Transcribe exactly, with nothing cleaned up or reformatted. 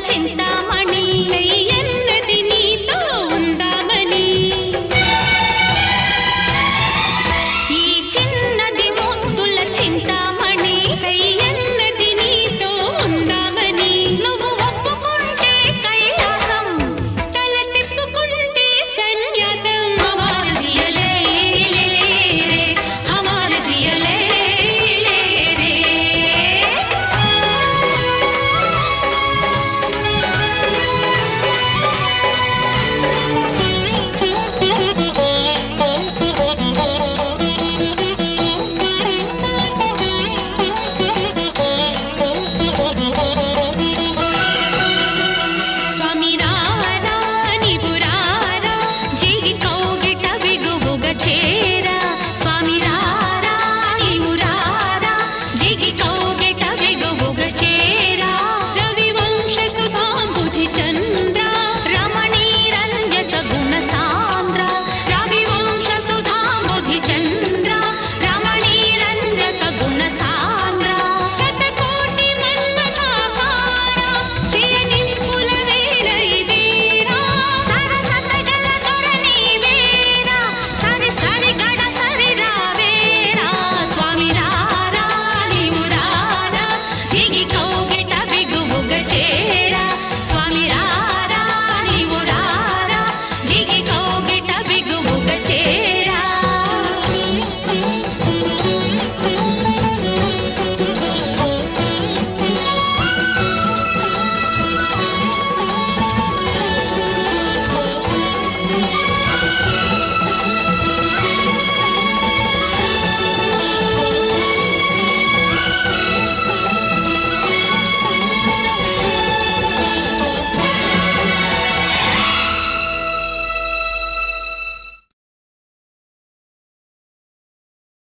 చింతామణి ఎన్నది నీతో ఉందామని ఈ చిన్నది ముద్దుల చింతామణి ఎన్నది నీతో ఉందామని నువ్వు ఒప్పుకుంటే కైలాసం తల తిప్పుకుంటే సన్యాసం హమార జియలే రే హమార జియలే రే స్వామి రారా నీవు రారా జిగి కౌగిట బిగువుగా చేరా స్వామి రారా నీవు రారా జిగి కౌగిట బిగువుగా చేరా రవి వంశ సుధాంబుధి చంద్ర రమణీ రంజత గుణ సాంద్ర రవి వంశ సుధాంబుధి చంద్ర రమణీ రంజత గుణ సాంద్ర శతకోటి మన్మథాకార శ్రియ నింపుల వేళ ఇదేరా సరసత గల దొర నీవేరా సరి సరి గడ సరి రావేరా స్వామి రారా నీవు రారా జిగి కౌగిట